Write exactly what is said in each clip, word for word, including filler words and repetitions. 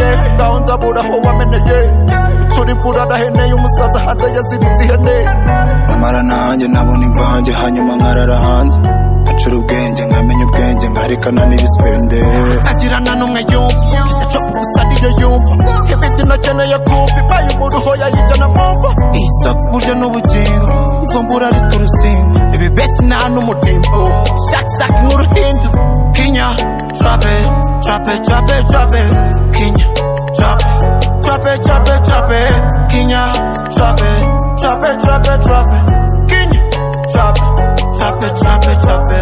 ukeneye gahunda buraho wameneye turi imfura daheneye umusaza hanze yaziritse ihene namara nanjye nabona imvange hanyuma nkarara hanze acura ubwenge nkamenya ubwenge nkarekana n'ibiswende agirana n'umwe yumva yaco gusa niyo yumva ibiti nakeneye kumva ibaye umuruho yayijyana mumva isa ku buryo n'ubugingo ivumbura ritwe urusingo ibi besi nta n'umutimbo shaki shaki nk'uruhindu kinya trape trape trape trape kinya trape trape trape trape kinya trape trape trape trape kinya trape trape trape trape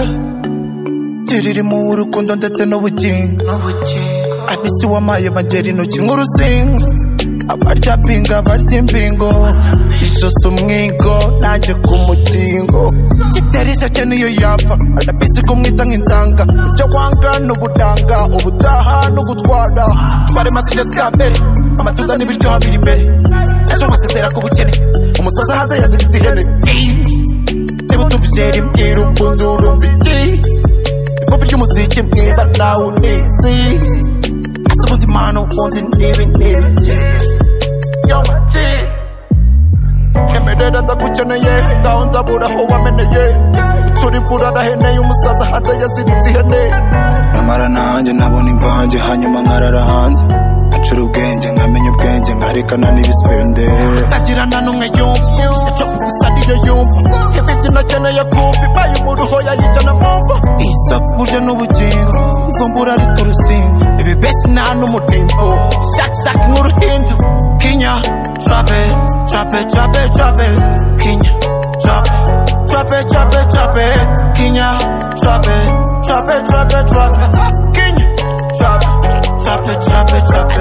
ririmo urukundo ndetse n'ubugingo abisi wamaye bagera intoki nk'uruzingo abarya pinga abarya imbingo isosa umwingo nanjye ku mukingo itera ishake niyo yapfa arabisi kumwita nk'inzanga ibyo wanga n'ubudanga ubutaha n'ugutwara tware masije bwa mbere amatuza n'ibiryoha biri imbere ejo masezera ku bukene umusaza hanze yaziritse ihene niba utumvise rimwe urukundo urumva iki ivubi ry'umuziki mwiba nawe unizi asa ubundi mano ubundi nibi nibi yo maji emerera ndagukeneye gahunda buraho wameneye turi imfura daheneye umusaza hanze yaziritse ihene namara nanjye nabona imvange hanyuma nkarara hanze acura ubwenge nkamenya ubwenge nkarekana n'ibiswende agirana n'umwe yumva yaco gusa niyo yumva ibiti nakeneye kumva ibaye umuruho yayijyana mumva isa ku buryo n'ubugingo ivumbura ritwe urusingo ibi besi nta n'umutimbo shaki shaki nk'uruhindu kinya trape trape trape trape kinya trape trape trape trape kinya trape trape trape trape kinya trape trape trape trape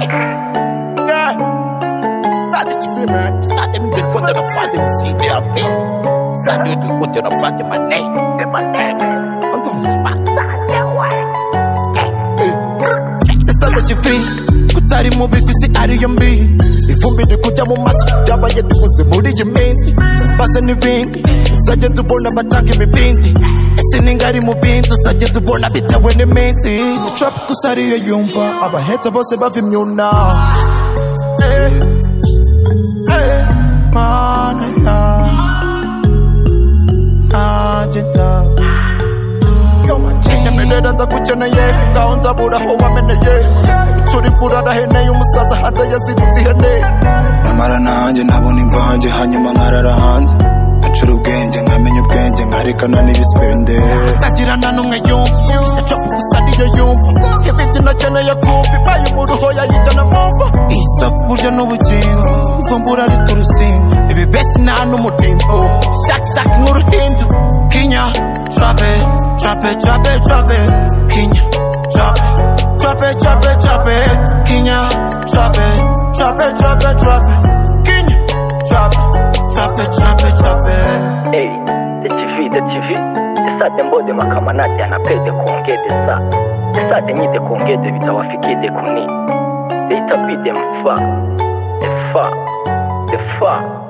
yeah sade chifema sade mdikote na fande mside ya mi sade mdikote na fande mane de mane ando sade wa sade chifi kutari mubi kwisi ari yombi ifumbi ndikuja mu maso yabaye dukuze muri yiminsi base n'ibindi sajye tubona batange imibindi ese ningari mu bintu sajye tubona bitawe n'iminsi trap gusa ariyo yumva abaheta bose bava imyuna mana ya agenda yo machine menera ndagukeneye gahunda buraho wameneye turi imfura daheneye umusaza hanze yaziritse ihene namara nanjye nabona imvange hanyuma nkarara hanze acura ubwenge nkamenya ubwenge nkarekana n'ibiswende agirana n'umwe yumva yaco gusa niyo yumva ibiti nakeneye kumva ibaye umuruho yayijyana mumva isa ku buryo n'ubugingo ivumbura ritwe urusingo ibi besi nta n'umutimbo shaki shaki nk'uruhindu kinya trape trape trape trape kinya trape trape trape trape kinya trape trape trape trape kinya trape trape trape trape hey the T V the T V isade mbode makama nadia na pede kuongede sa isade nyite kuongede bitawafikide kuni itabide mfa the fa the fa